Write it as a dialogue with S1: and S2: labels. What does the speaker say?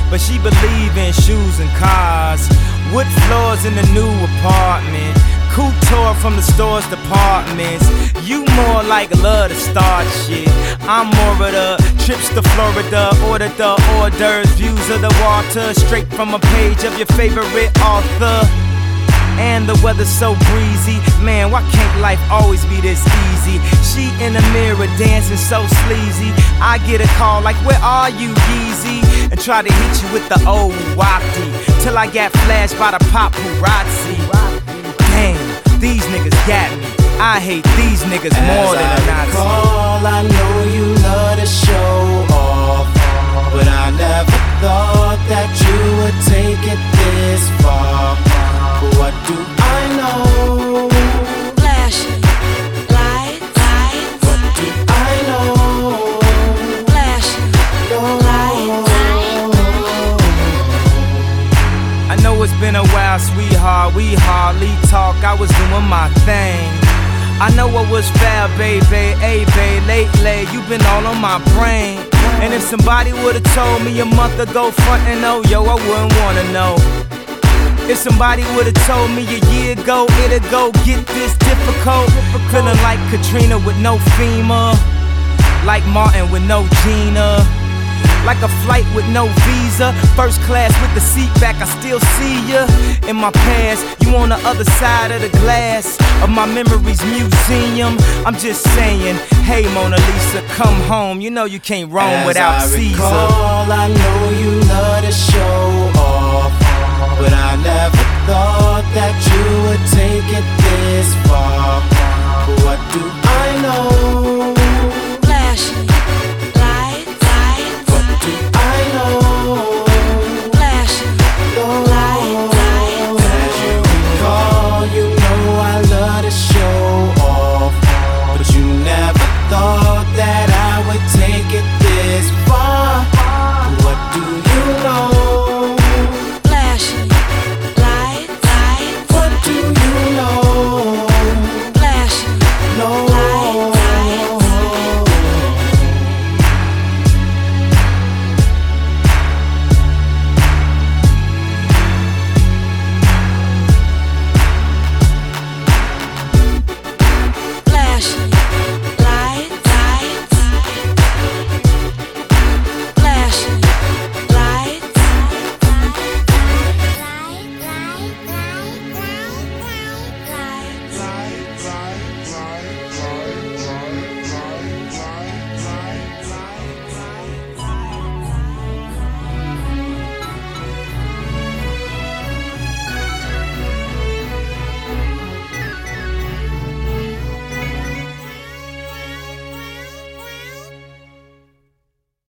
S1: but she believe in shoes and cars. Wood floors in the new apartment, couture from the store's departments. You more like love to start shit. I'm more of the trips to Florida, order the hors d'oeuvres, views of the water, straight from a page of your favorite author. And the weather's so breezy, man, why can't life always be this easy? She in the mirror dancing so sleazy. I get a call like, where are you, Yeezy? And try to hit you with the old wafty, till I got flashed by the paparazzi. Damn, these niggas got me. I hate these niggas more than a Nazi.
S2: I know you love to show off, but I never thought that you would take it this far. But what do I know?
S3: Flashing lights.
S2: What do I know?
S3: Flashing lights.
S1: I know it's been a while, sweetheart, we hardly talk. I was doing my thing. I know what was fair, baby, hey, babe, lately you been all on my brain. And if somebody would've told me a month ago, front and oh, yo, I wouldn't wanna know. If somebody would've told me a year ago, it'd go get this difficult. Feeling like Katrina with no FEMA, like Martin with no Gina, like a flight with no visa, first class with the seat back, I still see ya. In my past, you on the other side of the glass of my memories museum. I'm just saying, hey Mona Lisa, come home. You know you can't roam without Caesar.
S2: I know